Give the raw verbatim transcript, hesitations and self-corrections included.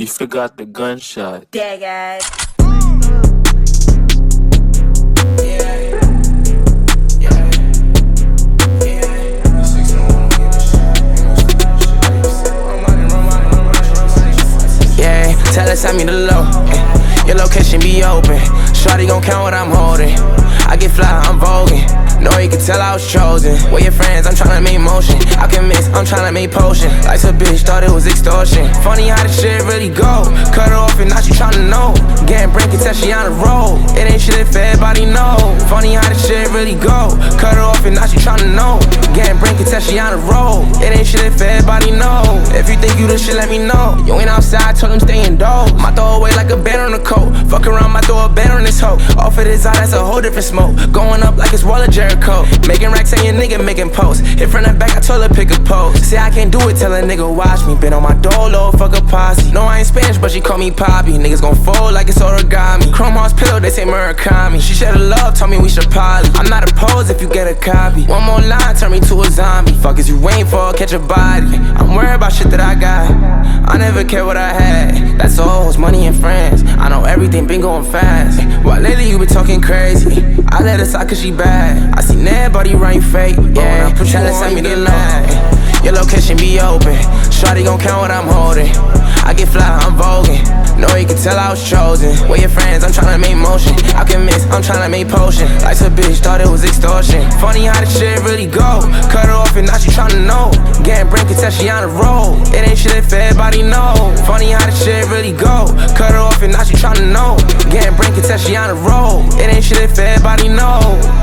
You forgot the gunshot. Yeah, guys. Yeah, tell her send me the low. Your location be open. Shawty gon' count what I'm holding. I get fly, I'm voguing. No, you can tell I was chosen. Where your friends, I'm tryna make motion. I can miss, I'm tryna make potion. Life's a bitch, thought it was extortion. Funny how the shit really go. Cut her off and now she tryna know. Getting break it till she on the road. It ain't shit if everybody know. Funny how the shit really go. Cut her off and now she tryna know. Getting break it till she on the road. It ain't shit if everybody know. If you think you the shit, let me know. You ain't outside, told him stay indoors. My throw away like a band on the coat. Fuck around, my throw a band on this hoe. Off of this eye, that's a whole different smoke. Going up like it's Wall of Jericho. Making racks and your nigga making posts. Hit from the back, I told her pick a pose. Say I can't do it, tell a nigga watch me. Been on my dolo, fuck a posse. No, I ain't Spanish, but she call me Poppy. Niggas gon' fold like it's origami. Chrome Hearts pillow, they say Murakami. She shed her love, told me we should poly. I'm not opposed if you get a copy. One more line, turn me to a zombie. Fuck is you waiting for, catch a body. I'm worried about shit that I got. I never care what I had. That's all, it's money and friends. I know everything been going fast. Why lately you been talking crazy? I let her talk cause she bad. I seen everybody run fake. Yeah, I put tell her send me the low. Your location be open. Shawty gon' count what I'm holding. I get fly, I'm voguing. No, you can tell I was chosen. Where your friends, I'm tryna make motion. I can miss, I'm tryna make potion. Life's a bitch, thought it was extortion. Funny how the shit really go. Cut her off and now she tryna know. Getting break it till she on the road. It ain't shit if everybody know. Funny how the shit really go. Cut her off and now she tryna know. Getting break it till she on the road. It ain't shit if everybody know.